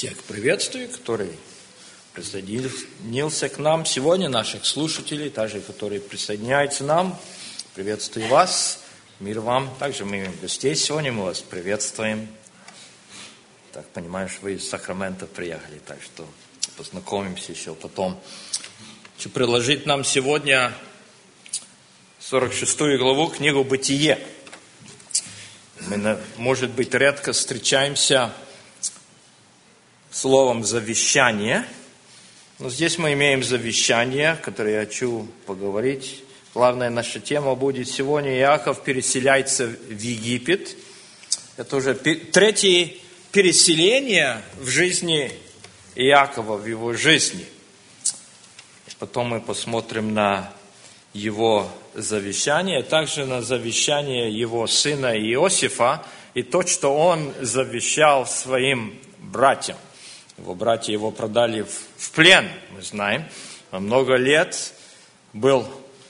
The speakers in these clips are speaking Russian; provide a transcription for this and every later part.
Всех приветствую, который присоединился к нам сегодня, наших слушателей, также, которые присоединяются к нам. Приветствую вас, мир вам. Также мы имеем гостей сегодня, мы вас приветствуем. Так, понимаешь, вы из Сакрамента приехали, так что познакомимся еще потом. Хочу предложить нам сегодня 46 главу, книгу «Бытие». Мы, может быть, редко встречаемся словом «завещание», но здесь мы имеем завещание, которое я хочу поговорить. Главная наша тема будет сегодня: Иаков переселяется в Египет. Это уже третье переселение в жизни Иакова, в его жизни. Потом мы посмотрим на его завещание, а также на завещание его сына Иосифа и то, что он завещал своим братьям. Его братья его продали в плен, мы знаем. Он много лет был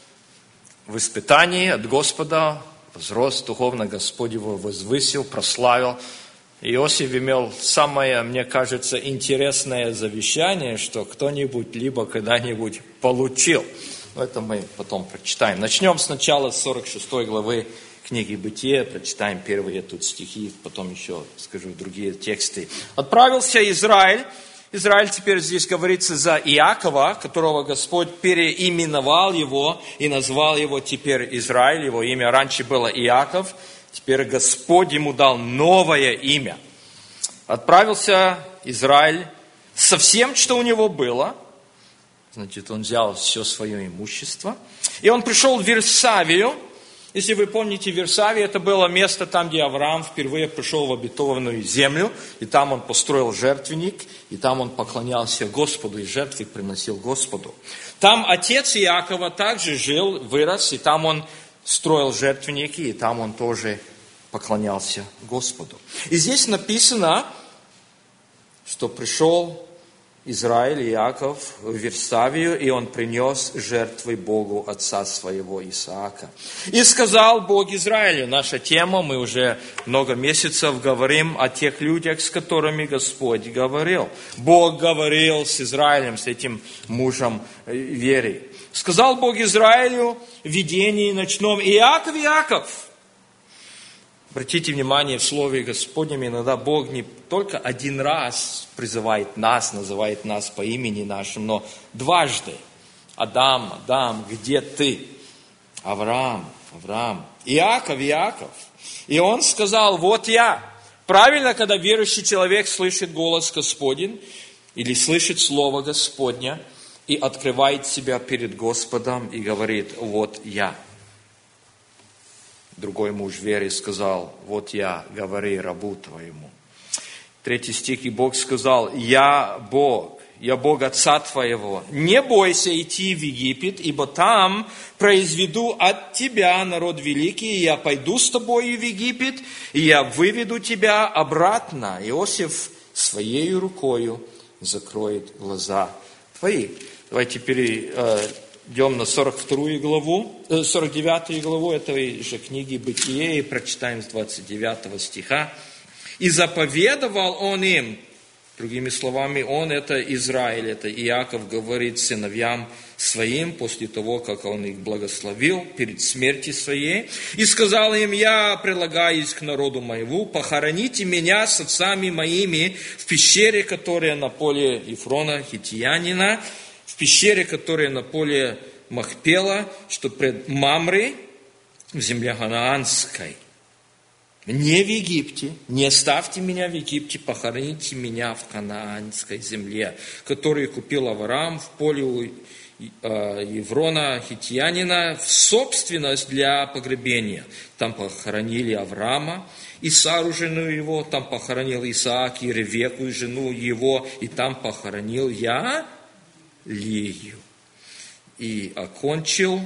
в испытании от Господа, возрос духовно, Господь его возвысил, прославил. Иосиф имел самое, мне кажется, интересное завещание, что кто-нибудь либо когда-нибудь получил. Это мы потом прочитаем. Начнем сначала с 46 главы книги «Бытие», прочитаем первые тут стихи, потом еще скажу другие тексты. «Отправился Израиль». Израиль теперь здесь говорится за Иакова, которого Господь переименовал его и назвал его теперь Израиль. Его имя раньше было Иаков, теперь Господь ему дал новое имя. Отправился Израиль со всем, что у него было. Значит, он взял все свое имущество. И он пришел в Вирсавию. Если вы помните, Вирсавия, это было место там, где Авраам впервые пришел в обетованную землю. И там он построил жертвенник. И там он поклонялся Господу и жертвы приносил Господу. Там отец Иакова также жил, вырос. И там он строил жертвенники. И там он тоже поклонялся Господу. И здесь написано, что пришел Израиль, Иаков в Вирсавию, и он принес жертвы Богу отца своего Исаака. И сказал Бог Израилю, наша тема, мы уже много месяцев говорим о тех людях, с которыми Господь говорил. Бог говорил с Израилем, с этим мужем веры. Сказал Бог Израилю в видении ночном: Иаков, Иаков. Обратите внимание, в Слове Господнем иногда Бог не только один раз призывает нас, называет нас по имени нашему, но дважды. Адам, Адам, где ты? Авраам, Авраам. Иаков, Иаков. И он сказал: вот я. Правильно, когда верующий человек слышит голос Господень или слышит Слово Господня и открывает себя перед Господом и говорит: вот я. Другой муж веры сказал: вот я, говори рабу твоему. 3 стих, и Бог сказал: я Бог отца твоего. Не бойся идти в Египет, ибо там произведу от тебя народ великий, и я пойду с тобою в Египет, и я выведу тебя обратно. Иосиф своей рукою закроет глаза твои. Давайте идем на 49 главу этой же книги «Бытие» и прочитаем с 29 стиха. «И заповедовал он им», другими словами, он, это Израиль, это Иаков, говорит сыновьям своим, после того, как он их благословил перед смертью своей, и сказал им: я прилагаюсь к народу моему, похороните меня с отцами моими в пещере, которая на поле Ефрона хиттеянина, в пещере, которая на поле Махпела, что пред Мамрой, в земле Ханаанской. Не в Египте, не оставьте меня в Египте, похороните меня в Ханаанской земле, которую купил Авраам в поле Ефрона хиттеянина в собственность для погребения. Там похоронили Авраама и Сару, жену его, там похоронил Исаак и Ревеку, жену его, и там похоронил я Лию. И окончил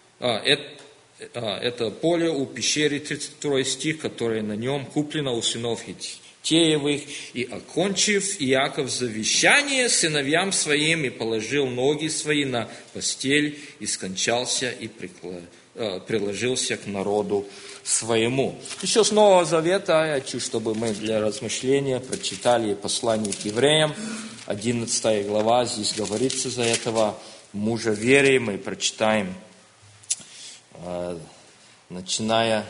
это поле у пещеры, 32 стих, которое на нем куплено у сынов Хиттеевых. И окончив Иаков завещание сыновьям своим, и положил ноги свои на постель, и скончался, и приложился к народу своему. Еще с Нового Завета я хочу, чтобы мы для размышления прочитали послание к евреям, 11 глава, здесь говорится за этого мужа веры. Мы прочитаем, начиная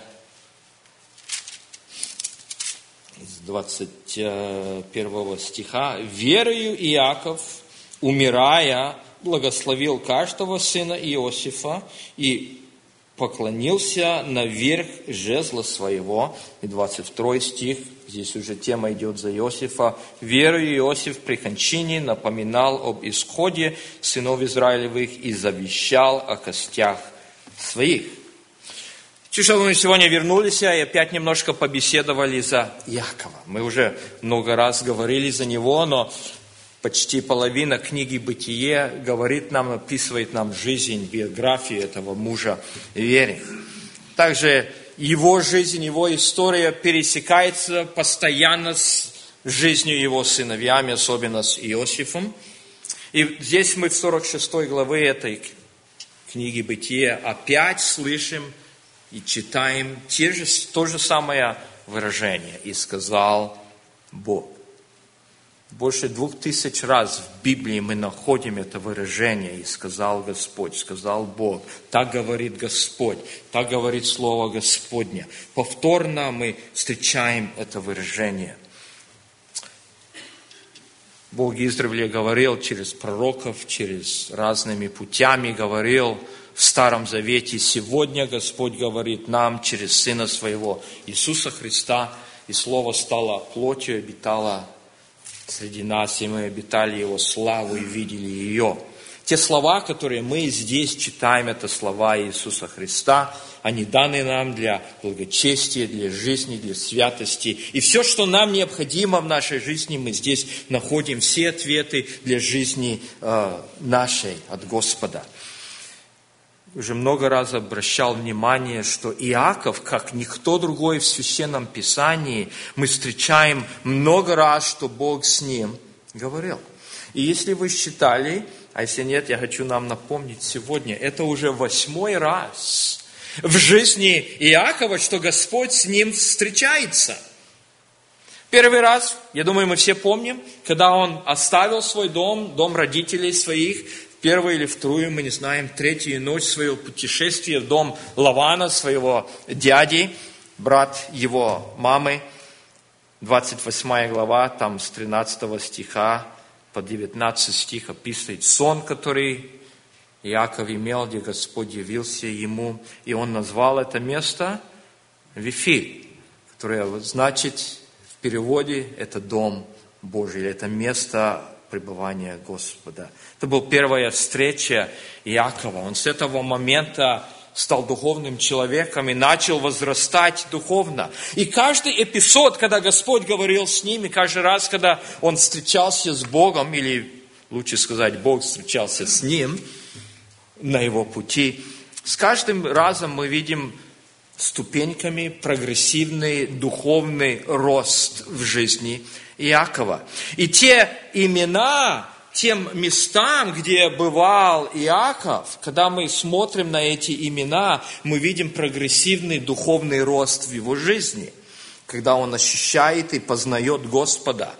с 21 стиха. «Верою Иаков, умирая, благословил каждого сына Иосифа и поклонился наверх жезла своего». И 22 стих, здесь уже тема идет за Иосифа. «Верою Иосиф при кончине напоминал об исходе сынов Израилевых и завещал о костях своих». Хочу, чтобы мы сегодня вернулись и опять немножко побеседовали за Иакова. Мы уже много раз говорили за него, но почти половина книги «Бытие» говорит нам, описывает нам жизнь, биографию этого мужа веры. Также его жизнь, его история пересекается постоянно с жизнью его сыновьями, особенно с Иосифом. И здесь мы в 46 главе этой книги «Бытие» опять слышим и читаем то же самое выражение. «И сказал Бог». Больше 2000 раз в Библии мы находим это выражение. «И сказал Господь», «сказал Бог». Так говорит Господь, так говорит Слово Господне. Повторно мы встречаем это выражение. Бог издревле говорил через пророков, через разными путями говорил в Старом Завете. Сегодня Господь говорит нам через Сына Своего Иисуса Христа, и Слово стало плотью, обитало среди нас, и мы обитали Его славу и видели ее. Те слова, которые мы здесь читаем, это слова Иисуса Христа, они даны нам для благочестия, для жизни, для святости. И все, что нам необходимо в нашей жизни, мы здесь находим все ответы для жизни нашей от Господа. Уже много раз обращал внимание, что Иаков, как никто другой в Священном Писании, мы встречаем много раз, что Бог с ним говорил. И если вы считали, а если нет, я хочу нам напомнить сегодня, это уже 8-й раз в жизни Иакова, что Господь с ним встречается. Первый раз, я думаю, мы все помним, когда он оставил свой дом родителей своих, первую или вторую, мы не знаем, третью ночь своего путешествия в дом Лавана, своего дяди, брат его мамы, 28 глава, там с 13 стиха по 19 стих описывает сон, который Иаков имел, где Господь явился ему, и он назвал это место Вифиль, которое значит в переводе это дом Божий, это место пребывания Господа. Это была первая встреча Иакова. Он с этого момента стал духовным человеком и начал возрастать духовно. И каждый эпизод, когда Господь говорил с ним, и каждый раз, когда он встречался с Богом, или лучше сказать, Бог встречался с ним на его пути, с каждым разом мы видим ступеньками прогрессивный духовный рост в жизни Иакова. И те имена, тем местам, где бывал Иаков, когда мы смотрим на эти имена, мы видим прогрессивный духовный рост в его жизни, когда он ощущает и познает Господа.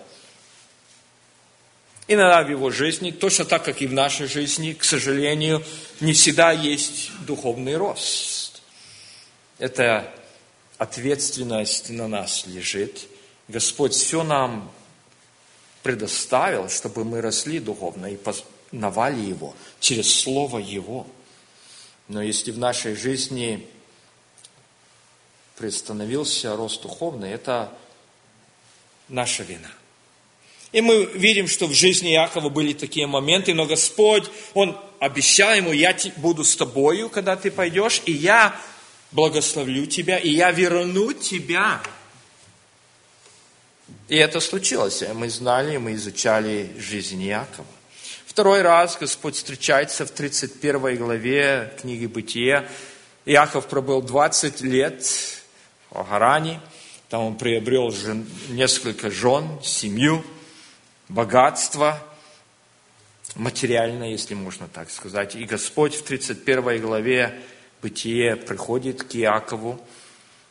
Иногда в его жизни, точно так, как и в нашей жизни, к сожалению, не всегда есть духовный рост. Эта ответственность на нас лежит. Господь все нам предоставил, чтобы мы росли духовно и познавали Его через Слово Его. Но если в нашей жизни приостановился рост духовный, это наша вина. И мы видим, что в жизни Иакова были такие моменты, но Господь, Он обещал ему: я буду с тобою, когда ты пойдешь, и я благословлю тебя, и я верну тебя. И это случилось. Мы знали, мы изучали жизнь Иакова. Второй раз Господь встречается в 31 главе книги Бытия. Иаков пробыл 20 лет в Харане. Там он приобрел несколько жен, семью, богатство, материальное, если можно так сказать. И Господь в 31 главе Бытие приходит к Иакову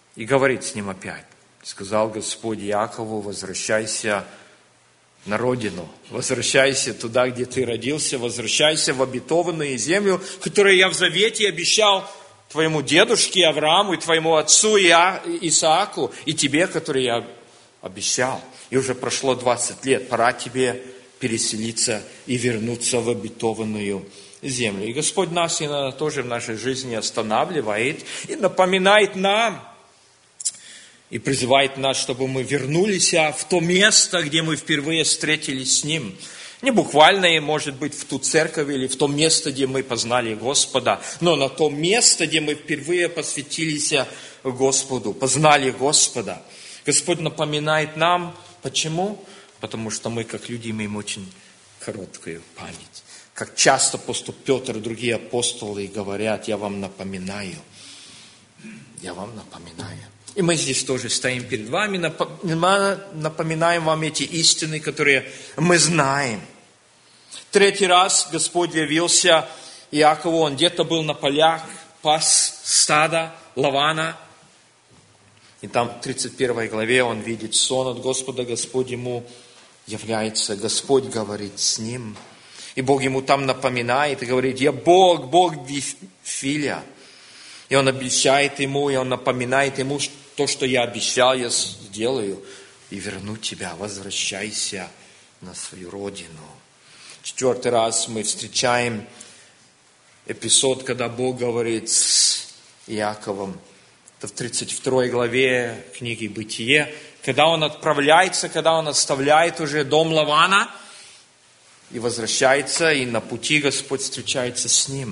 и говорит с ним опять. Сказал Господь Иакову: возвращайся на родину, возвращайся туда, где ты родился, возвращайся в обетованную землю, которую я в завете обещал твоему дедушке Аврааму и твоему отцу Исааку, и тебе, который я обещал. И уже прошло 20 лет, пора тебе переселиться и вернуться в обетованную землю. И Господь нас иногда тоже в нашей жизни останавливает и напоминает нам, и призывает нас, чтобы мы вернулись в то место, где мы впервые встретились с Ним. Не буквально, может быть, в ту церковь или в то место, где мы познали Господа, но на то место, где мы впервые посвятились Господу, познали Господа. Господь напоминает нам, почему? Потому что мы, как люди, имеем очень короткую память. Как часто апостол Петр и другие апостолы говорят: я вам напоминаю. Я вам напоминаю. И мы здесь тоже стоим перед вами, напоминаем вам эти истины, которые мы знаем. Третий раз Господь явился Иакову, он где-то был на полях, пас стада Лавана. И там в 31 главе он видит сон от Господа, Господь ему является, Господь говорит с ним. И Бог ему там напоминает и говорит: я Бог, Бог Вифиля. И он обещает ему, и он напоминает ему, то, что я обещал, я сделаю, и верну тебя, возвращайся на свою родину. Четвертый раз мы встречаем эпизод, когда Бог говорит с Иаковом. Это в 32 главе книги «Бытие», когда он отправляется, когда он оставляет уже дом Лавана и возвращается, и на пути Господь встречается с ним.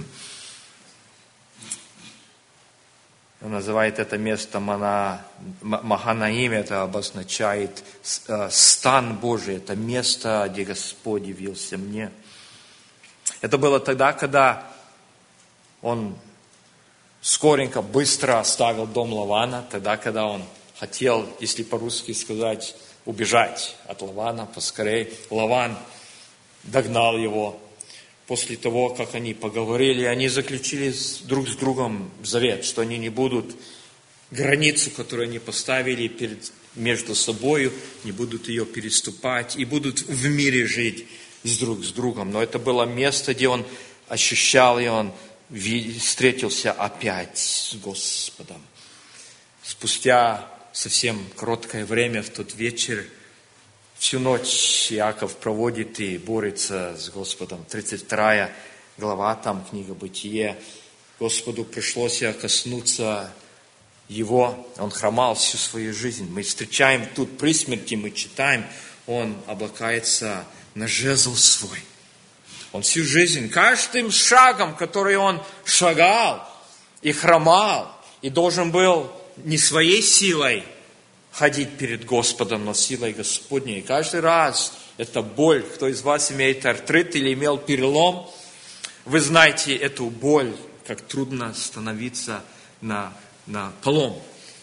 Он называет это место Маханаим, это обозначает стан Божий, это место, где Господь явился мне. Это было тогда, когда он скоренько, быстро оставил дом Лавана, тогда, когда он хотел, если по-русски сказать, убежать от Лавана поскорее. Лаван догнал его. После того, как они поговорили, они заключили друг с другом завет, что они не будут границу, которую они поставили между собой, не будут ее переступать и будут в мире жить друг с другом. Но это было место, где он ощущал, и он встретился опять с Господом. Спустя совсем короткое время в тот вечер, всю ночь Иаков проводит и борется с Господом. 32 глава, там книга «Бытие». Господу пришлось коснуться его. Он хромал всю свою жизнь. Мы встречаем тут при смерти, мы читаем, он облакается на жезл свой. Он всю жизнь, каждым шагом, который он шагал и хромал, и должен был не своей силой ходить перед Господом, но силой Господней. И каждый раз это боль. Кто из вас имеет артрит или имел перелом, вы знаете эту боль, как трудно становиться на полом.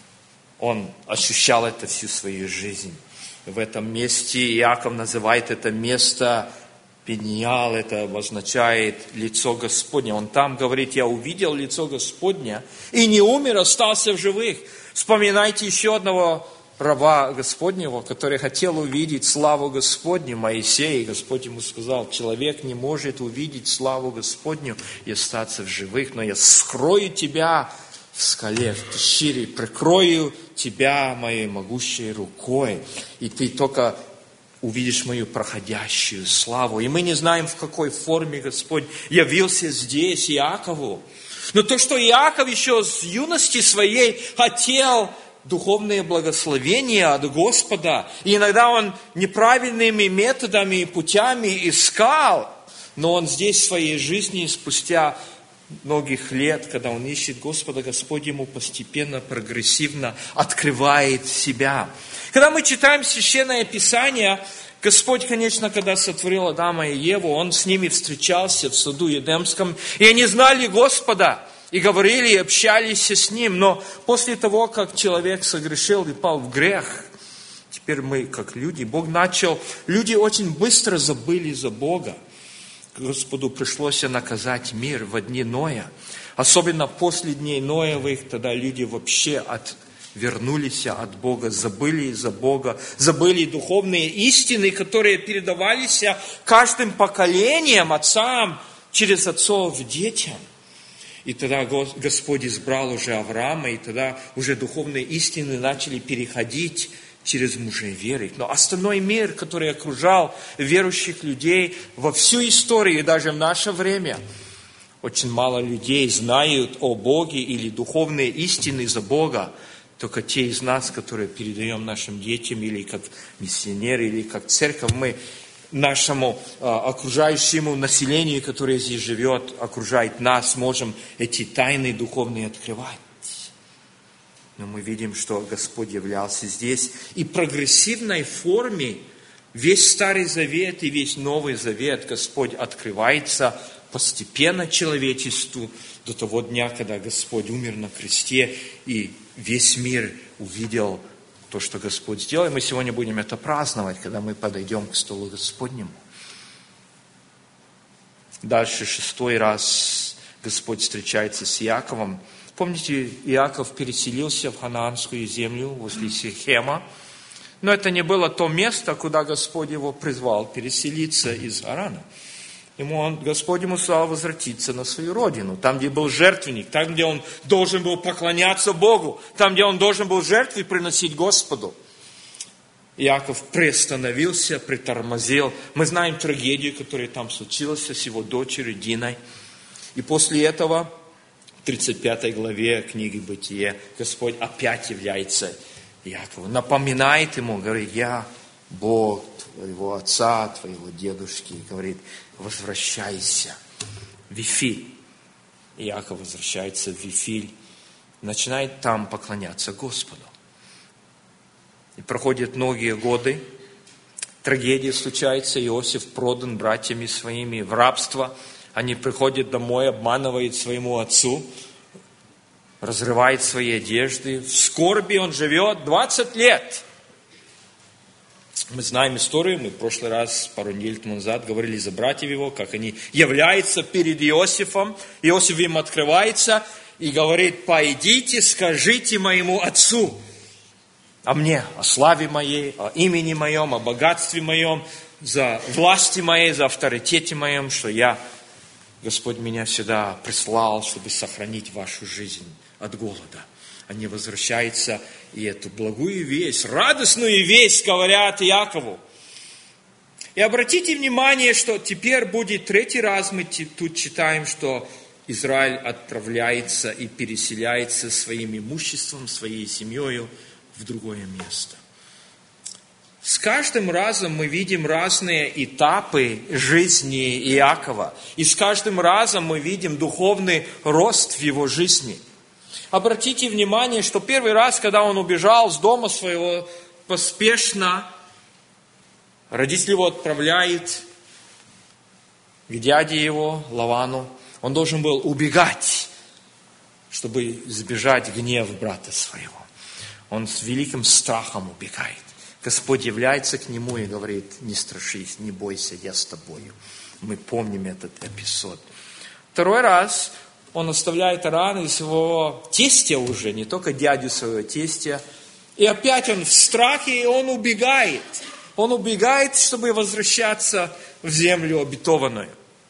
Он ощущал это всю свою жизнь. В этом месте Иаков называет это место Пениал, это обозначает лицо Господне. Он там говорит: я увидел лицо Господне и не умер, остался в живых. Вспоминайте еще одного раба Господнего, который хотел увидеть славу Господню, Моисея. И Господь ему сказал: человек не может увидеть славу Господню и остаться в живых, но я скрою тебя в скале, в пещере, прикрою тебя моей могущей рукой, и ты только увидишь мою проходящую славу. И мы не знаем, в какой форме Господь явился здесь Иакову. Но то, что Иаков еще с юности своей хотел духовные благословения от Господа, и иногда он неправильными методами и путями искал, но он здесь в своей жизни спустя многих лет, когда он ищет Господа, Господь ему постепенно, прогрессивно открывает себя. Когда мы читаем Священное Писание, Господь, конечно, когда сотворил Адама и Еву, Он с ними встречался в саду Едемском, и они знали Господа, и говорили, и общались с Ним. Но после того, как человек согрешил и пал в грех, теперь мы, как люди, люди очень быстро забыли за Бога. Господу пришлось наказать мир в дни Ноя. Особенно после дней Ноевых, тогда люди вообще вернулись от Бога, забыли за Бога, забыли духовные истины, которые передавались каждым поколением, отцам, через отцов детям. И тогда Господь избрал уже Авраама, и тогда уже духовные истины начали переходить через мужей веры. Но остальной мир, который окружал верующих людей во всю историю, и даже в наше время, очень мало людей знают о Боге или духовные истины за Бога. Только те из нас, которые передаем нашим детям, или как миссионеры, или как церковь, мы нашему окружающему населению, которое здесь живет, окружает нас, можем эти тайны духовные открывать. Но мы видим, что Господь являлся здесь. И в прогрессивной форме весь Старый Завет и весь Новый Завет Господь открывается постепенно человечеству до того дня, когда Господь умер на кресте, и весь мир увидел то, что Господь сделал. И мы сегодня будем это праздновать, когда мы подойдем к столу Господнему. Дальше 6-й раз Господь встречается с Иаковом. Помните, Иаков переселился в ханаанскую землю возле Сихема. Но это не было то место, куда Господь его призвал переселиться из Харана. Господь ему сказал возвратиться на свою родину, там, где был жертвенник, там, где он должен был поклоняться Богу, там, где он должен был жертвы приносить Господу. Иаков приостановился, притормозил. Мы знаем трагедию, которая там случилась с его дочерью Диной. И после этого, в 35 главе книги Бытие, Господь опять является Иакову, напоминает ему, говорит: я Бог твоего отца, твоего дедушки, и говорит: возвращайся в Вифиль. Иаков возвращается в Вифиль, начинает там поклоняться Господу. И проходят многие годы, трагедия случается, Иосиф продан братьями своими в рабство. Они приходят домой, обманывают своему отцу, разрывает свои одежды. В скорби он живет 20 лет. Мы знаем историю, мы в прошлый раз, пару недель тому назад, говорили за братьев его, как они являются перед Иосифом. Иосиф им открывается и говорит: пойдите, скажите моему отцу о мне, о славе моей, о имени моем, о богатстве моем, за власти моей, за авторитете моем, что Господь меня сюда прислал, чтобы сохранить вашу жизнь от голода. Они возвращаются и эту благую весть, радостную весть говорят Иакову. И обратите внимание, что теперь будет 3-й раз, мы тут читаем, что Израиль отправляется и переселяется своим имуществом, своей семьей в другое место. С каждым разом мы видим разные этапы жизни Иакова. И с каждым разом мы видим духовный рост в его жизни. Обратите внимание, что первый раз, когда он убежал с дома своего поспешно, родители его отправляют к дяде его, Лавану. Он должен был убегать, чтобы избежать гнева брата своего. Он с великим страхом убегает. Господь является к нему и говорит: не страшись, не бойся, я с тобою. Мы помним этот эпизод. 2-й раз он оставляет раны своего тестя уже, не только дядю своего тестя. И опять он в страхе, и он убегает. Он убегает, чтобы возвращаться в землю обетованную.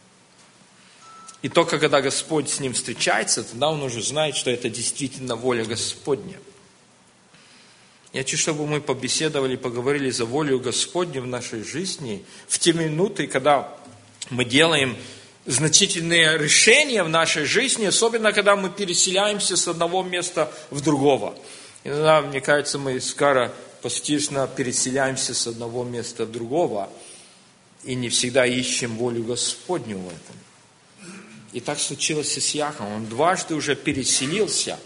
И только когда Господь с ним встречается, тогда он уже знает, что это действительно воля Господня. Я хочу, чтобы мы побеседовали, поговорили за волю Господню в нашей жизни в те минуты, когда мы делаем значительные решения в нашей жизни, особенно когда мы переселяемся с одного места в другого. Иногда, мне кажется, мы скоропостижно переселяемся с одного места в другого и не всегда ищем волю Господню в этом. И так случилось и с Иаковом. Он дважды уже переселился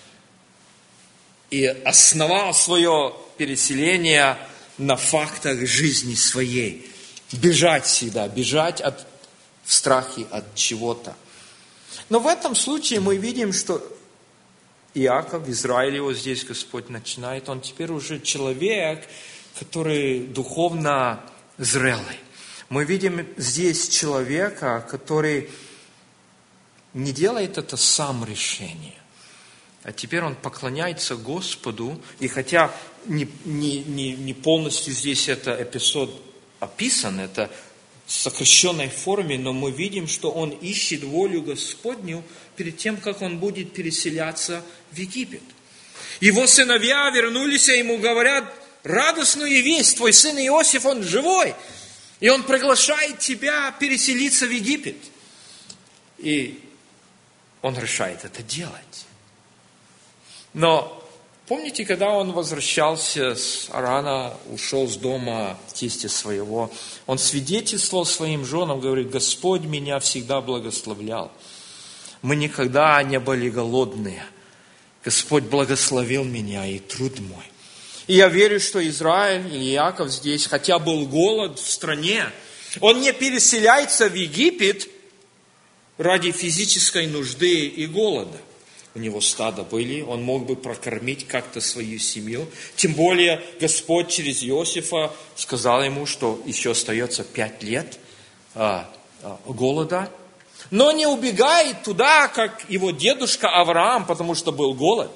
и основал свое переселение на фактах жизни своей. Бежать всегда, бежать в страхе от чего-то. Но в этом случае мы видим, что Иаков, Израиль, его здесь Господь начинает, он теперь уже человек, который духовно зрелый. Мы видим здесь человека, который не делает это сам решение, А теперь он поклоняется Господу, и хотя не полностью здесь это эпизод описан, это в сокращенной форме, но мы видим, что он ищет волю Господню перед тем, как он будет переселяться в Египет. Его сыновья вернулись, и ему говорят радостную весть: твой сын Иосиф, он живой, и он приглашает тебя переселиться в Египет. И он решает это делать. Но помните, когда он возвращался с Арана, ушел с дома тестя своего, он свидетельствовал своим женам, говорит: Господь меня всегда благословлял. Мы никогда не были голодные. Господь благословил меня и труд мой. И я верю, что Израиль или Иаков здесь, хотя был голод в стране, он не переселяется в Египет ради физической нужды и голода. У него стада были, он мог бы прокормить как-то свою семью. Тем более Господь через Иосифа сказал ему, что еще остается 5 лет голода. Но не убегает туда, как его дедушка Авраам, потому что был голод.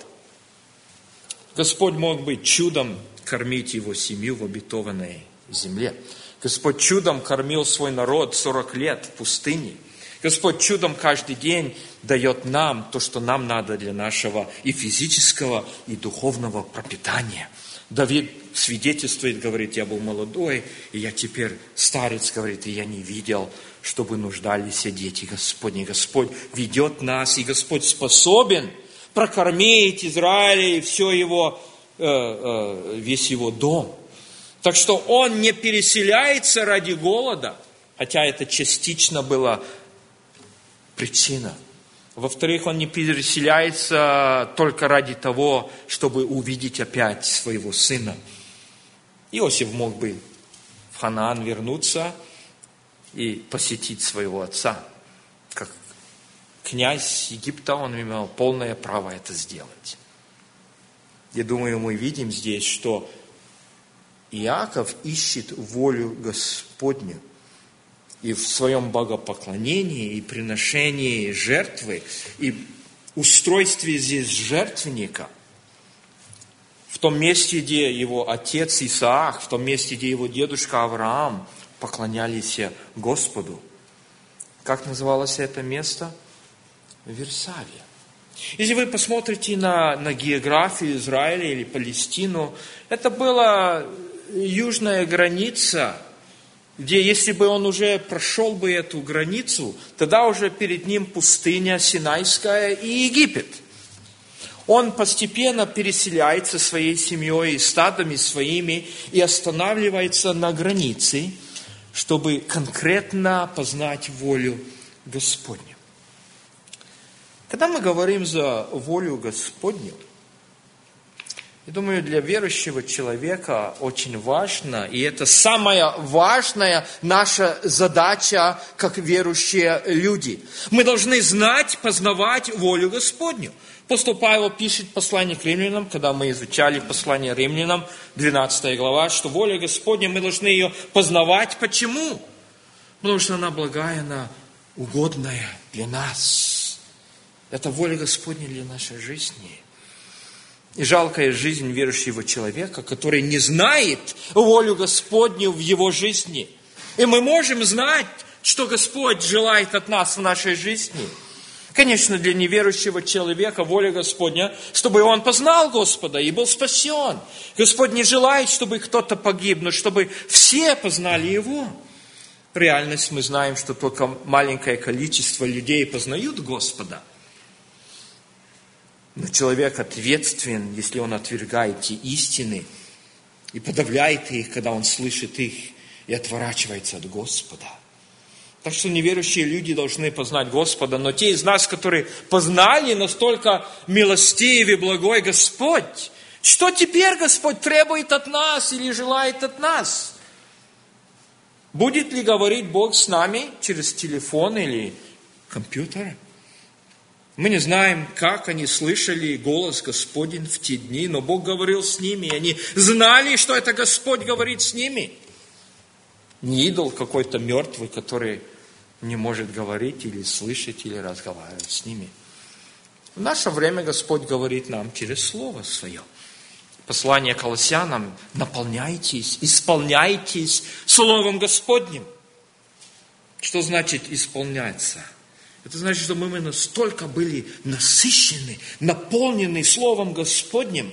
Господь мог бы чудом кормить его семью в обетованной земле. Господь чудом кормил свой народ 40 лет в пустыне. Господь чудом каждый день дает нам то, что нам надо для нашего и физического, и духовного пропитания. Давид свидетельствует, говорит: я был молодой, и я теперь старец, говорит, и я не видел, чтобы нуждались дети Господни. Господь ведет нас, и Господь способен прокормить Израиля и все его, весь его дом. Так что он не переселяется ради голода, хотя это частично была причина. Во-вторых, он не переселяется только ради того, чтобы увидеть опять своего сына. Иосиф мог бы в Ханаан вернуться и посетить своего отца. Как князь Египта, он имел полное право это сделать. Я думаю, мы видим здесь, что Иаков ищет волю Господню. И в своем богопоклонении, и приношении жертвы, и устройстве здесь жертвенника, в том месте, где его отец Исаак, в том месте, где его дедушка Авраам поклонялись Господу. Как называлось это место? Версавия. Если вы посмотрите на географию Израиля или Палестину, это была южная граница, где, если бы он уже прошел бы эту границу, тогда уже перед ним пустыня Синайская и Египет. Он постепенно переселяется своей семьей и стадами своими и останавливается на границе, чтобы конкретно познать волю Господню. Когда мы говорим за волю Господню, я думаю, для верующего человека очень важно, и это самая важная наша задача, как верующие люди. Мы должны знать, познавать волю Господню. Апостол Павел пишет послание к римлянам, когда мы изучали послание римлянам, 12 глава, что воля Господня, мы должны ее познавать. Почему? Потому что она благая, она угодная для нас. Это воля Господня для нашей жизни. И жалкая жизнь верующего человека, который не знает волю Господню в его жизни. И мы можем знать, что Господь желает от нас в нашей жизни. Конечно, для неверующего человека воля Господня, чтобы он познал Господа и был спасен. Господь не желает, чтобы кто-то погиб, но чтобы все познали Его. Реальность мы знаем, что только маленькое количество людей познают Господа. Но человек ответственен, если он отвергает те истины и подавляет их, когда он слышит их и отворачивается от Господа. Так что неверующие люди должны познать Господа, но те из нас, которые познали, настолько милостивый и благой Господь, что теперь Господь требует от нас или желает от нас? Будет ли говорить Бог с нами через телефон или компьютер? Мы не знаем, как они слышали голос Господень в те дни, но Бог говорил с ними, и они знали, что это Господь говорит с ними. Не идол какой-то мертвый, который не может говорить или слышать, или разговаривать с ними. В наше время Господь говорит нам через Слово Свое. Послание Колоссянам: наполняйтесь, исполняйтесь Словом Господним. Что значит исполняться? Это значит, что мы настолько были насыщены, наполнены Словом Господним,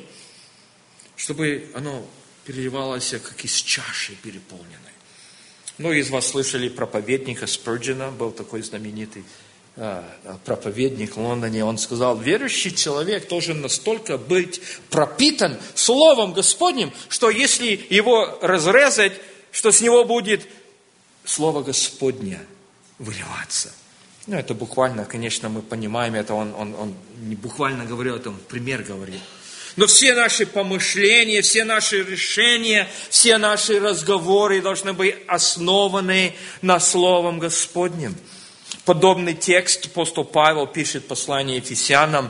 чтобы оно переливалось, как из чаши переполненной. Многие из вас слышали проповедника Спurgeon, был такой знаменитый проповедник в Лондоне. Он сказал: верующий человек должен настолько быть пропитан Словом Господним, что если его разрезать, что с него будет Слово Господне выливаться. Ну, это буквально, конечно, мы понимаем, это он не буквально говорил, это он пример говорил. Но все наши помышления, все наши решения, все наши разговоры должны быть основаны на Словом Господнем. Подобный текст апостол Павел пишет в послании Ефесянам: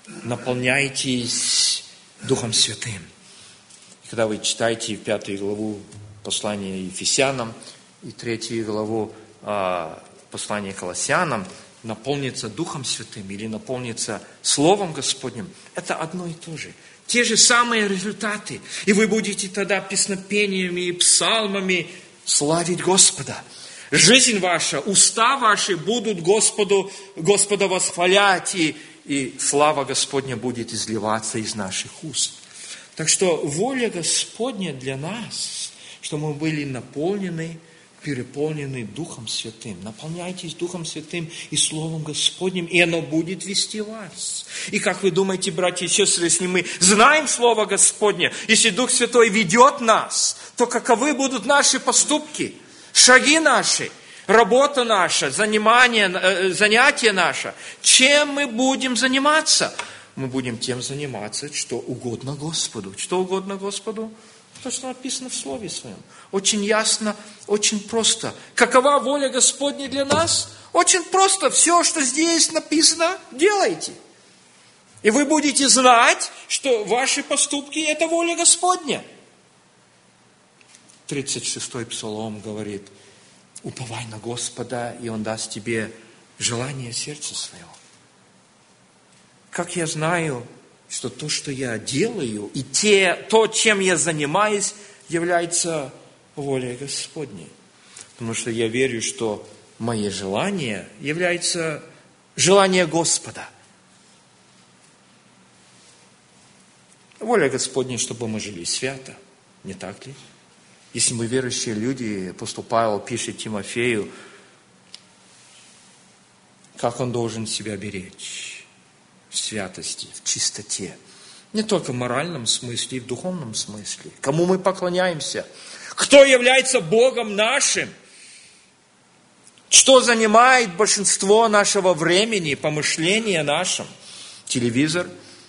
наполняйтесь Духом Святым. И когда вы читаете 5 главу послания Ефесянам и 3 главу послания Колоссянам, наполниться Духом Святым или наполниться Словом Господним, это одно и то же. Те же самые результаты. И вы будете тогда песнопениями и псалмами славить Господа. Жизнь ваша, уста ваши будут Господа восхвалять, и слава Господня будет изливаться из наших уст. Так что воля Господня для нас, что мы были наполнены, переполнены Духом Святым. Наполняйтесь Духом Святым и Словом Господним, и оно будет вести вас. И как вы думаете, братья и сестры, если мы знаем Слово Господне, если Дух Святой ведет нас, то каковы будут наши поступки, шаги наши, работа наша, занятие наше? Чем мы будем заниматься? Мы будем тем заниматься, что угодно Господу. Что угодно Господу? То, что написано в Слове Своем. Очень ясно, очень просто. Какова воля Господня для нас? Очень просто. Все, что здесь написано, делайте. И вы будете знать, что ваши поступки – это воля Господня. 36-й Псалом говорит: уповай на Господа, и Он даст тебе желание сердца своего. Как я знаю, что то, что я делаю, и то, чем я занимаюсь, является волей Господней. Потому что я верю, что мое желание является желание Господа. Воля Господня, чтобы мы жили свято, не так ли? Если мы верующие люди, апостол Павел пишет Тимофею, как он должен себя беречь. В святости, в чистоте. Не только в моральном смысле, и в духовном смысле. Кому мы поклоняемся? Кто является Богом нашим? Что занимает большинство нашего времени, помышления нашим? Телевизор?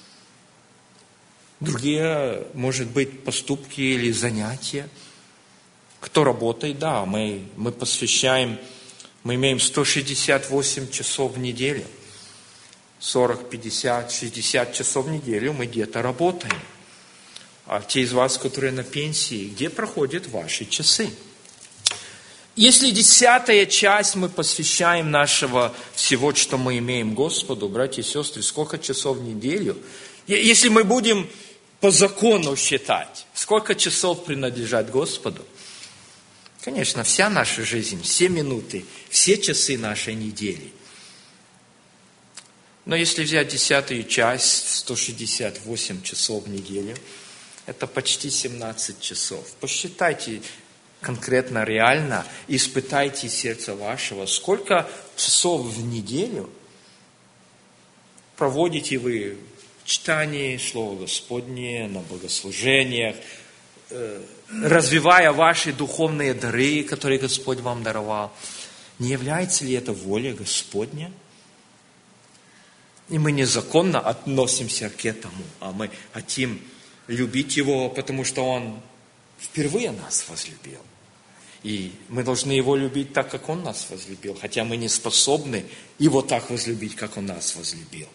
Другие, может быть, поступки или занятия? Кто работает? Да, мы посвящаем, мы имеем 168 часов в неделю. 40, 50, 60 часов в неделю мы где-то работаем. А те из вас, которые на пенсии, где проходят ваши часы? Если 10-я часть мы посвящаем нашего всего, что мы имеем Господу, братья и сестры, сколько часов в неделю? Если мы будем по закону считать, сколько часов принадлежат Господу? Конечно, вся наша жизнь, все минуты, все часы нашей недели. Но если взять 10-ю часть, 168 часов в неделю, это почти 17 часов. Посчитайте конкретно, реально, испытайте сердце вашего, сколько часов в неделю проводите вы в читании Слова Господне, на богослужениях, развивая ваши духовные дары, которые Господь вам даровал. Не является ли это воля Господня? И мы незаконно относимся к этому, а мы хотим любить Его, потому что Он впервые нас возлюбил. И мы должны Его любить так, как Он нас возлюбил, хотя мы не способны Его так возлюбить, как Он нас возлюбил.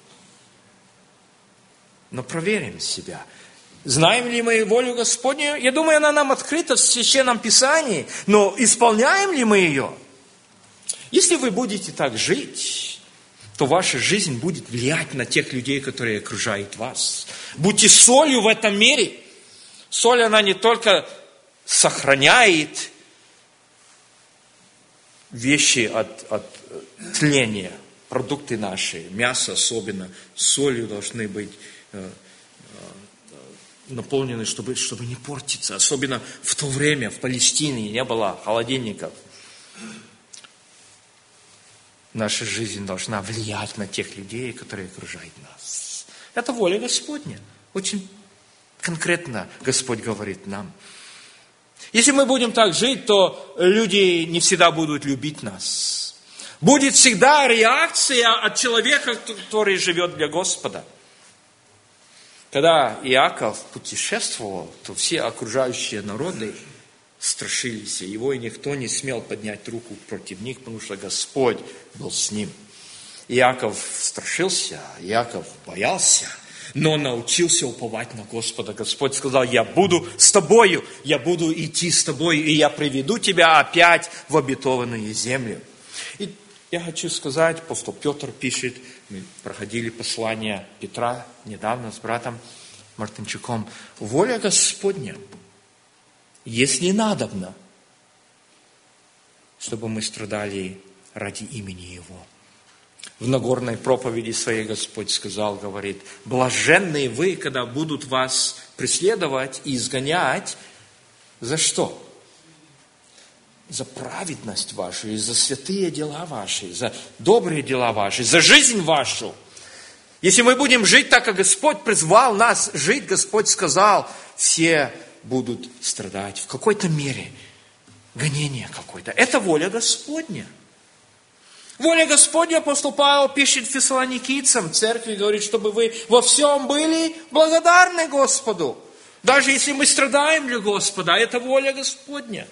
Но проверим себя. Знаем ли мы волю Господню? Я думаю, она нам открыта в Священном Писании, но исполняем ли мы ее? Если вы будете так жить, то ваша жизнь будет влиять на тех людей, которые окружают вас. Будьте солью в этом мире. Соль, она не только сохраняет вещи от тления, продукты наши, мясо особенно, солью должны быть наполнены, чтобы не портиться. Особенно в то время в Палестине не было холодильников. Наша жизнь должна влиять на тех людей, которые окружают нас. Это воля Господня. Очень конкретно Господь говорит нам. Если мы будем так жить, то люди не всегда будут любить нас. Будет всегда реакция от человека, который живет для Господа. Когда Иаков путешествовал, то все окружающие народы страшились, его и никто не смел поднять руку против них, потому что Господь был с ним. Иаков страшился, Иаков боялся, но научился уповать на Господа. Господь сказал: я буду с тобою, я буду идти с тобой, и я приведу тебя опять в обетованную землю. И я хочу сказать, апостол Петр пишет, мы проходили послание Петра недавно с братом Мартынчуком: воля Господня, если надобно, чтобы мы страдали ради имени Его. В Нагорной проповеди своей Господь сказал, говорит: блаженные вы, когда будут вас преследовать и изгонять. За что? За праведность вашу, и за святые дела ваши, за добрые дела ваши, за жизнь вашу. Если мы будем жить так, как Господь призвал нас жить, Господь сказал, все будут страдать в какой-то мере, гонение какое-то. Это воля Господня. Воля Господня, апостол Павел пишет фессалоникийцам, церкви, говорит, чтобы вы во всем были благодарны Господу. Даже если мы страдаем для Господа, это воля Господня.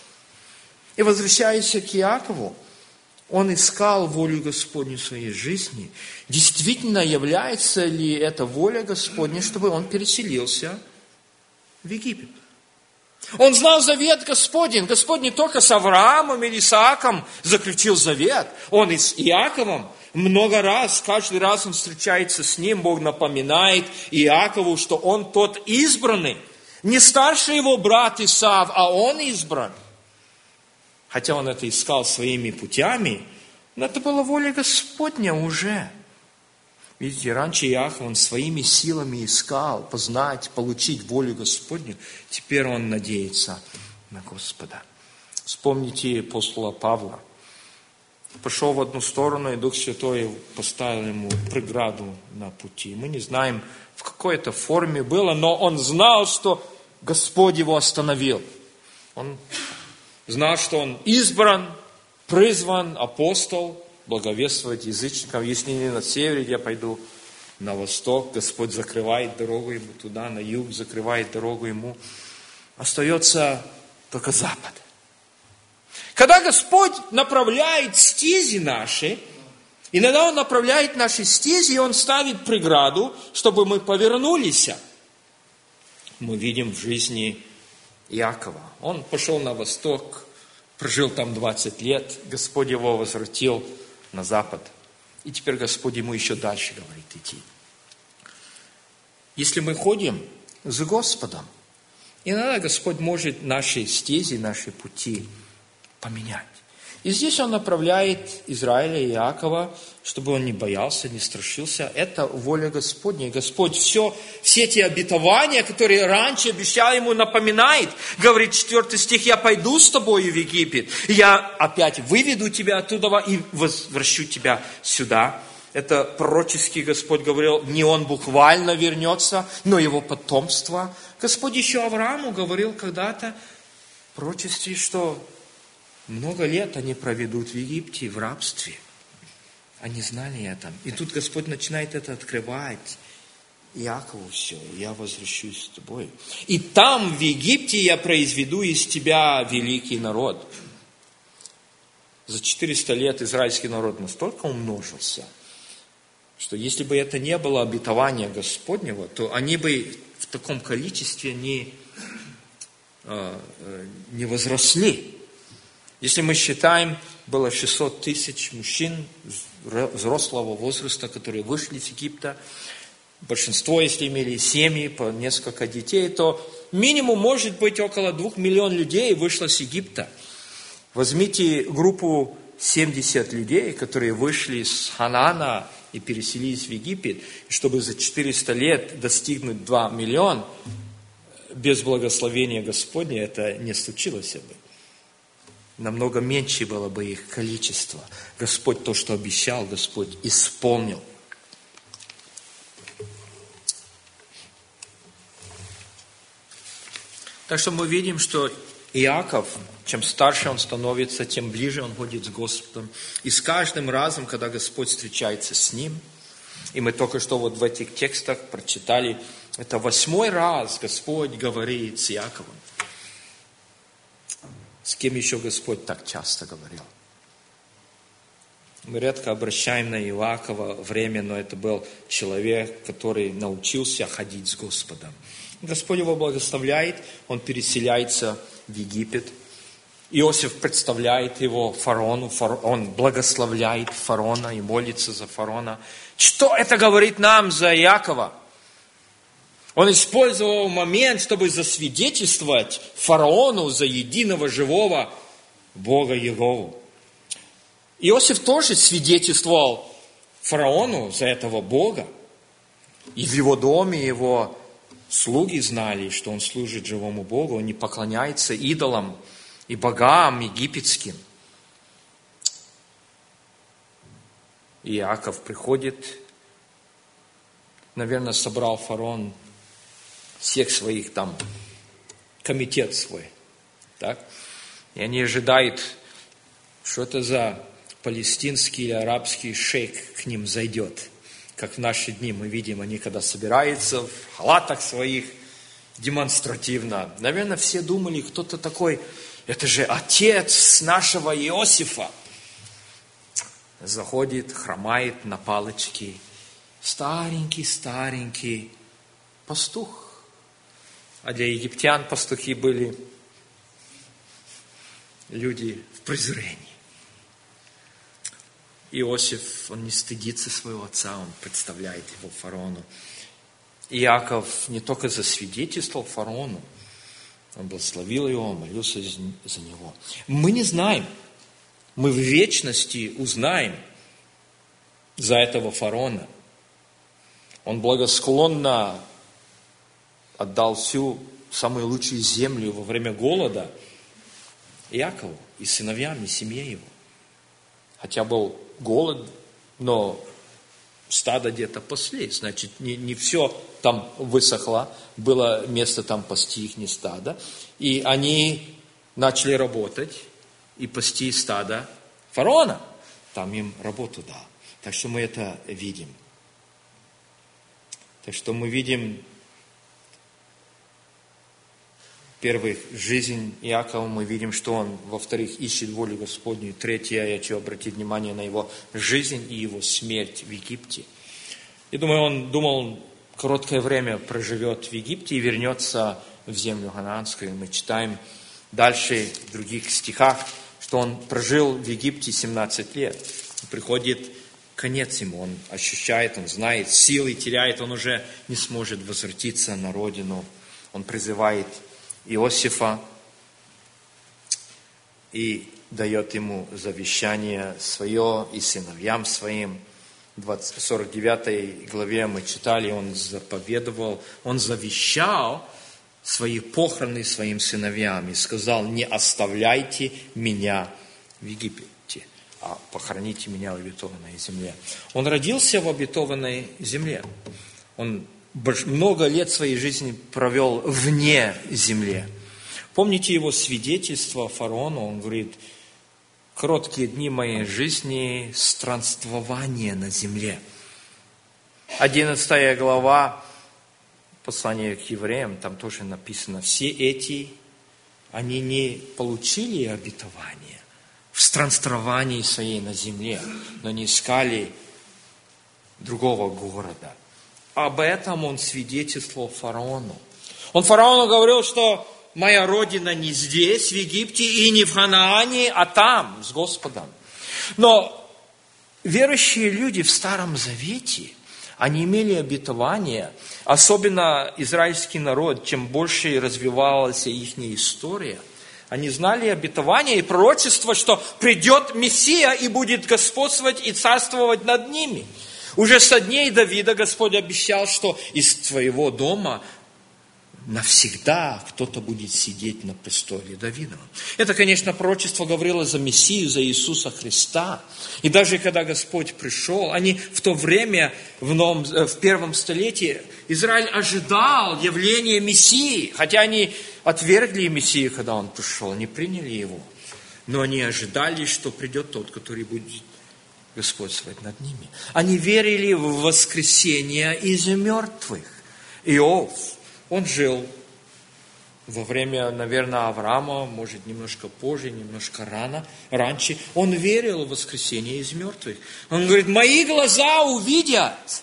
И возвращаясь к Иакову, он искал волю Господню в своей жизни. Действительно, является ли это воля Господня, чтобы он переселился в Египет? Он знал завет Господень. Господь не только с Авраамом или Исааком заключил завет. Он и с Иаковом много раз, каждый раз он встречается с ним. Бог напоминает Иакову, что он тот избранный. Не старший его брат Исав, а он избран. Хотя он это искал своими путями, но это была воля Господня уже. Видите, раньше Иаков, он своими силами искал познать, получить волю Господню. Теперь он надеется на Господа. Вспомните апостола Павла. Пошел в одну сторону, и Дух Святой поставил ему преграду на пути. Мы не знаем, в какой это форме было, но он знал, что Господь его остановил. Он знал, что он избран, призван, апостол, благовествовать язычникам. Если не на севере, я пойду на восток. Господь закрывает дорогу ему туда, на юг закрывает дорогу ему. Остается только запад. Когда Господь направляет стези наши, иногда Он направляет наши стези, и Он ставит преграду, чтобы мы повернулись. Мы видим в жизни Иакова. Он пошел на восток, прожил там 20 лет, Господь его возвратил на запад. И теперь Господь ему еще дальше говорит идти. Если мы ходим за Господом, иногда Господь может наши стези, наши пути поменять. И здесь Он направляет Израиля и Иакова, чтобы он не боялся, не страшился. Это воля Господня. И Господь все эти обетования, которые раньше обещал ему, напоминает. Говорит 4 стих: «Я пойду с тобою в Египет, я опять выведу тебя оттуда и возвращу тебя сюда». Это пророчески Господь говорил, не он буквально вернется, но его потомство. Господь еще Аврааму говорил когда-то в пророчестве, что много лет они проведут в Египте, в рабстве. Они знали это. И тут Господь начинает это открывать. Иакову все, я возвращусь с тобой. И там, в Египте, я произведу из тебя великий народ. За 400 лет израильский народ настолько умножился, что если бы это не было обетования Господнего, то они бы в таком количестве не возросли. Если мы считаем, было 600 тысяч мужчин взрослого возраста, которые вышли из Египта. Большинство, если имели семьи, по несколько детей, то минимум может быть около 2 миллионов людей вышло с Египта. Возьмите группу 70 людей, которые вышли с Ханаана и переселились в Египет, чтобы за 400 лет достигнуть 2 миллиона, без благословения Господня это не случилось бы. Намного меньше было бы их количество. Господь то, что обещал, Господь исполнил. Так что мы видим, что Иаков, чем старше он становится, тем ближе он ходит с Господом. И с каждым разом, когда Господь встречается с ним, и мы только что вот в этих текстах прочитали, это 8-й раз Господь говорит с Иаковом. С кем еще Господь так часто говорил? Мы редко обращаем на Иакова время, но это был человек, который научился ходить с Господом. Господь его благословляет, он переселяется в Египет. Иосиф представляет его фараону, он благословляет фараона и молится за фараона. Что это говорит нам за Иакова? Он использовал момент, чтобы засвидетельствовать фараону за единого живого Бога Иегову. Иосиф тоже свидетельствовал фараону за этого Бога. И в его доме его слуги знали, что он служит живому Богу, он не поклоняется идолам и богам египетским. И Иаков приходит, наверное, собрал фараон всех своих там, комитет свой. Так? И они ожидают, что это за палестинский или арабский шейх к ним зайдет. Как в наши дни мы видим, они когда собираются в халатах своих, демонстративно. Наверное, все думали, кто-то такой, это же отец нашего Иосифа. Заходит, хромает на палочке. Старенький пастух. А для египтян пастухи были люди в презрении. Иосиф, он не стыдится своего отца, он представляет его фараону. Иаков не только засвидетельствовал фараону, он благословил его, молился за него. Мы не знаем, мы в вечности узнаем за этого фараона. Он благосклонно отдал всю самую лучшую землю во время голода Иакову и сыновьям, и семье его. Хотя был голод, но стадо где-то пасли. Значит, не все там высохло, было место там пасти их не стадо. И они начали работать и пасти стадо фараона. Там им работу дал. Так что мы это видим. Так что мы видим, первых, жизнь Иакова, мы видим, что он, во-вторых, ищет волю Господню. Третье, я хочу обратить внимание на его жизнь и его смерть в Египте. Я думаю, он думал, короткое время проживет в Египте и вернется в землю ханаанскую. Мы читаем дальше в других стихах, что он прожил в Египте 17 лет. Приходит конец ему, он ощущает, он знает, силы теряет, он уже не сможет возвратиться на родину. Он призывает Иосифа и дает ему завещание свое и сыновьям своим. В 49 главе мы читали, он заповедовал, он завещал свои похороны своим сыновьям и сказал: не оставляйте меня в Египте, а похороните меня в обетованной земле. Он родился в обетованной земле. Он много лет своей жизни провел вне земли. Помните его свидетельство фараону? Он говорит: короткие дни моей жизни – странствование на земле. 11 глава послания к евреям, там тоже написано: все эти, они не получили обетование в странствовании своей на земле, но не искали другого города. Об этом он свидетельствовал фараону. Он фараону говорил, что моя родина не здесь, в Египте, и не в Ханаане, а там, с Господом. Но верующие люди в Старом Завете, они имели обетование, особенно израильский народ, чем больше развивалась их история. Они знали обетование и пророчество, что придет Мессия и будет господствовать и царствовать над ними. Уже со дней Давида Господь обещал, что из твоего дома навсегда кто-то будет сидеть на престоле Давидовом. Это, конечно, пророчество говорило за Мессию, за Иисуса Христа. И даже когда Господь пришел, они в то время, в первом столетии, Израиль ожидал явления Мессии. Хотя они отвергли Мессию, когда Он пришел, не приняли Его. Но они ожидали, что придет тот, который будет господствовать над ними. Они верили в воскресение из мертвых. Иов, он жил во время, наверное, Авраама, может, немножко позже, немножко раньше. Он верил в воскресение из мертвых. Он говорит, мои глаза увидят.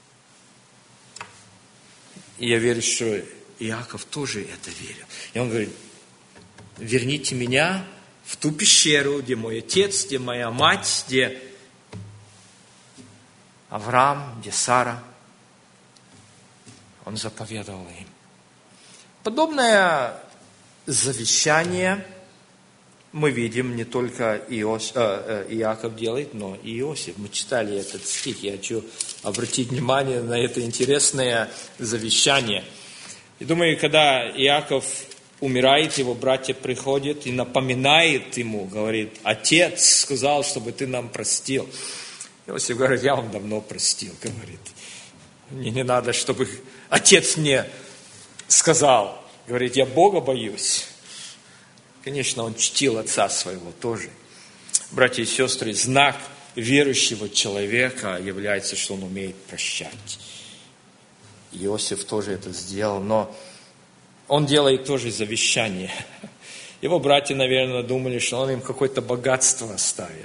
И я верю, что Иаков тоже это верил. И он говорит, верните меня в ту пещеру, где мой отец, где моя мать, где Авраам, где Сара. Он заповедовал им. Подобное завещание мы видим не только Иаков делает, но и Иосиф. Мы читали этот стих. Я хочу обратить внимание на это интересное завещание. И думаю, когда Иаков умирает, его братья приходят и напоминают ему, говорит, отец сказал, чтобы ты нам простил. Иосиф говорит, я вам давно простил, говорит. Мне не надо, чтобы отец мне сказал. Говорит, я Бога боюсь. Конечно, он чтил отца своего тоже. Братья и сестры, знак верующего человека является, что он умеет прощать. Иосиф тоже это сделал, но он делает тоже завещание. Его братья, наверное, думали, что он им какое-то богатство оставит.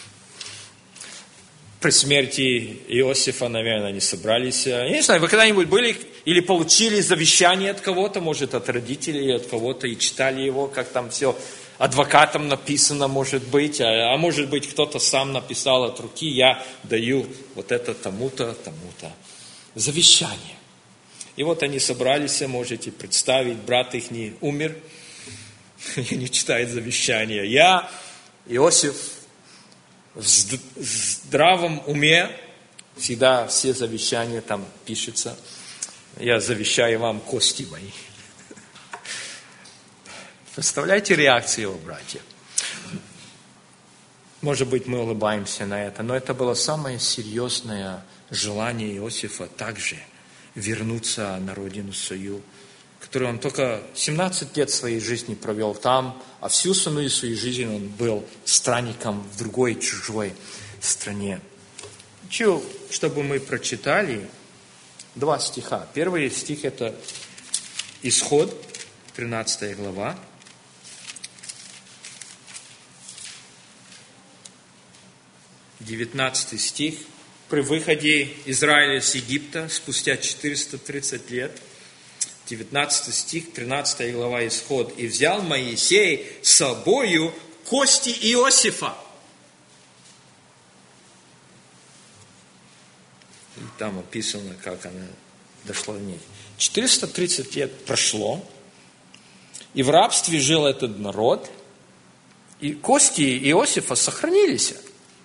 При смерти Иосифа, наверное, они собрались. Я не знаю, вы когда-нибудь были или получили завещание от кого-то, может, от родителей, от кого-то, и читали его, как там все адвокатом написано, может быть, а может быть, кто-то сам написал от руки, я даю вот это тому-то, тому-то. Завещание. И вот они собрались, можете представить, брат их не умер, и не читает завещание. Я, Иосиф, в здравом уме, всегда все завещания там пишется. Я завещаю вам кости мои. Представляете реакцию его братьев? Может быть, мы улыбаемся на это, но это было самое серьезное желание Иосифа также вернуться на родину свою, которую он только 17 лет своей жизни провел там, а всю остальную свою жизнь он был странником в другой, чужой стране. Хочу, чтобы мы прочитали 2 стиха. Первый стих – это Исход, 13 глава. Девятнадцатый стих. При выходе Израиля с Египта спустя 430 лет, 19 стих, 13 глава Исход. «И взял Моисей с собою кости Иосифа». И там описано, как она дошла до ней. 430 лет прошло, и в рабстве жил этот народ, и кости Иосифа сохранились.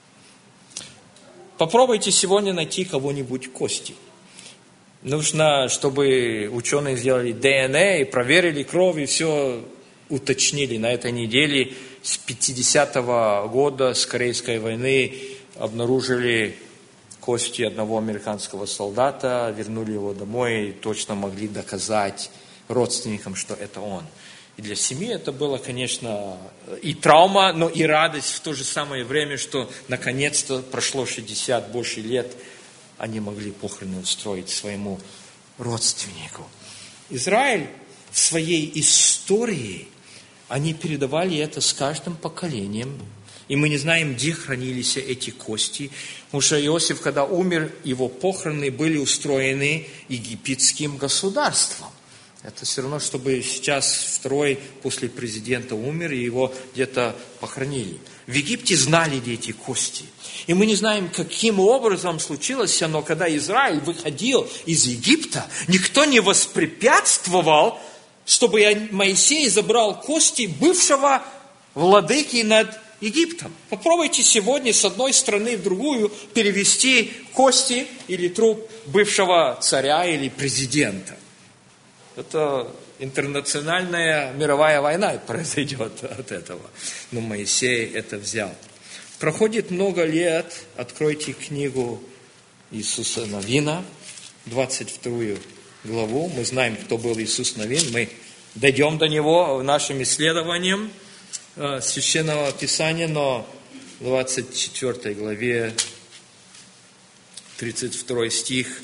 Попробуйте сегодня найти кого-нибудь кости. Нужно, чтобы ученые сделали ДНК и проверили кровь, и все уточнили. На этой неделе с 50-го года, с Корейской войны, обнаружили кости одного американского солдата, вернули его домой и точно могли доказать родственникам, что это он. И для семьи это было, конечно, и травма, но и радость в то же самое время, что наконец-то прошло 60 больше лет, они могли похороны устроить своему родственнику. Израиль в своей истории, они передавали это с каждым поколением. И мы не знаем, где хранились эти кости. Потому что Иосиф, когда умер, его похороны были устроены египетским государством. Это все равно, чтобы сейчас второй после президента умер, и его где-то похоронили. В Египте знали эти кости. И мы не знаем, каким образом случилось, но когда Израиль выходил из Египта, никто не воспрепятствовал, чтобы Моисей забрал кости бывшего владыки над Египтом. Попробуйте сегодня с одной страны в другую перевести кости или труп бывшего царя или президента. Это интернациональная мировая война произойдет от этого. Но Моисей это взял. Проходит много лет, откройте книгу Иисуса Навина, 22 главу. Мы знаем, кто был Иисус Навин. Мы дойдем до него в нашем исследовании Священного Писания, но в 24 главе, 32 стих,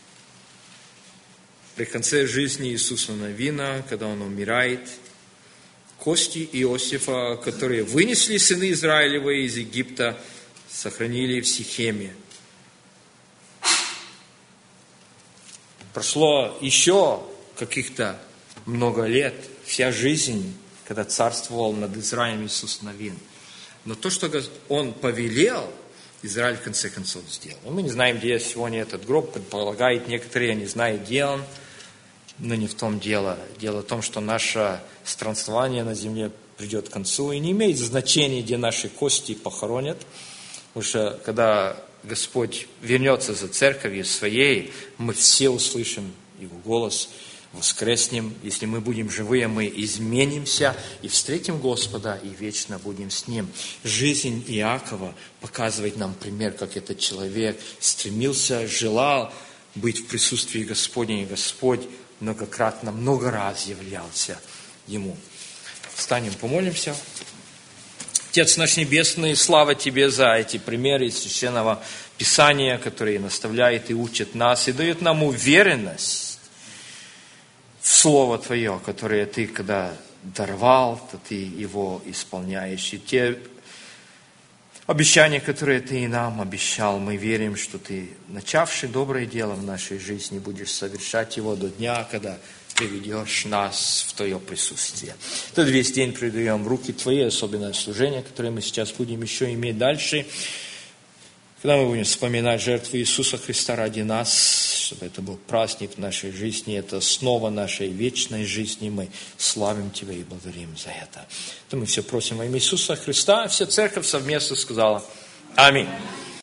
при конце жизни Иисуса Навина, когда он умирает, кости Иосифа, которые вынесли сыны Израилевы из Египта, сохранили в Сихеме. Прошло еще каких-то много лет, вся жизнь, когда царствовал над Израилем Иисус Навин. Но то, что он повелел, Израиль в конце концов сделал. Мы не знаем, где сегодня этот гроб, предполагает некоторые, не знают, где он. Но не в том дело. Дело в том, что наше странствование на земле придет к концу, и не имеет значения, где наши кости похоронят. Потому что, когда Господь вернется за церковью своей, мы все услышим Его голос, воскреснем. Если мы будем живые, мы изменимся и встретим Господа, и вечно будем с Ним. Жизнь Иакова показывает нам пример, как этот человек стремился, желал быть в присутствии Господня, и Господь многократно, много раз являлся ему. Встанем, помолимся. Отец наш Небесный, слава Тебе за эти примеры из Священного Писания, которые наставляют и учат нас, и дают нам уверенность в Слово Твое, которое Ты, когда даровал, то Ты его исполняешь. И те обещания, которые Ты и нам обещал, мы верим, что Ты, начавший доброе дело в нашей жизни, будешь совершать его до дня, когда приведешь нас в Твое присутствие. Этот весь день предаем в руки Твои, особенное служение, которое мы сейчас будем еще иметь дальше, когда мы будем вспоминать жертву Иисуса Христа ради нас, чтобы это был праздник в нашей жизни, это основа нашей вечной жизни. Мы славим Тебя и благодарим за это. Это мы все просим во имя Иисуса Христа. Вся церковь совместно сказала Аминь.